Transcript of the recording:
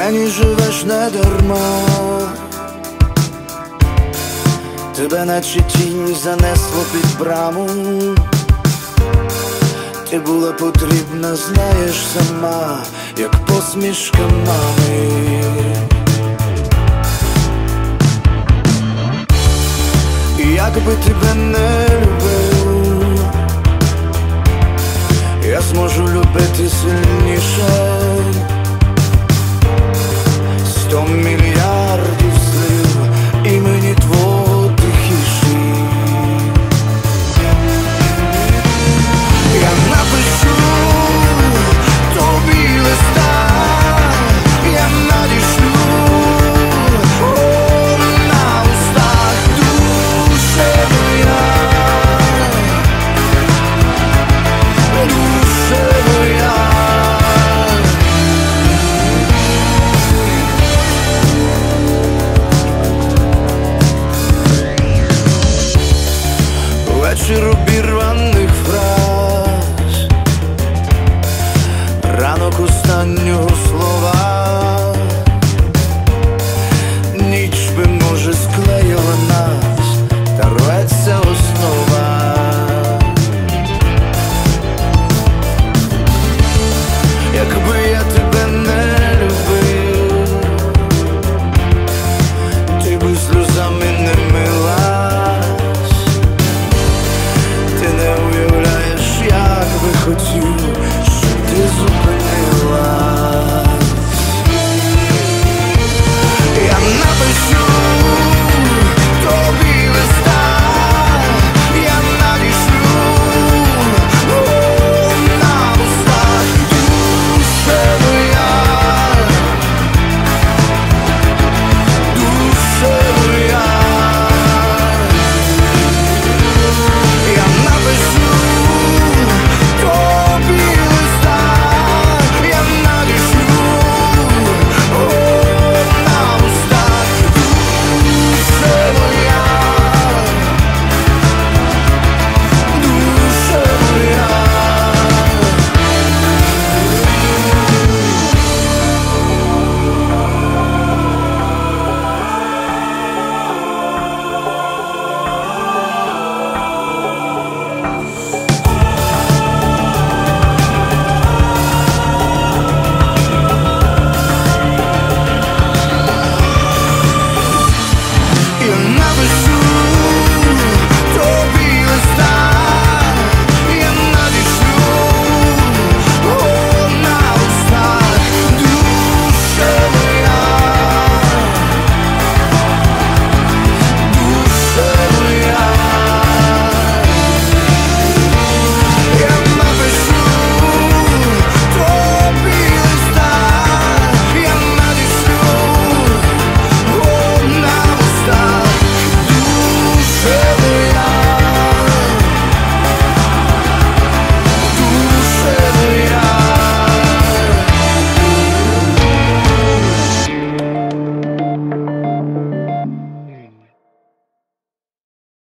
мені живеш не дарма. Тебе наче тінь занесло під браму. Ти була потрібна, знаєш сама, як посмішка мами. І якби тебе не любив, я зможу любити сильніше. 100 мільярдів слів, імені твого тихіші. Я напишу тобі листа, я надішлю на устах, душе моя, душе моя. Вечір обірваних фраз, ранок останнього слова.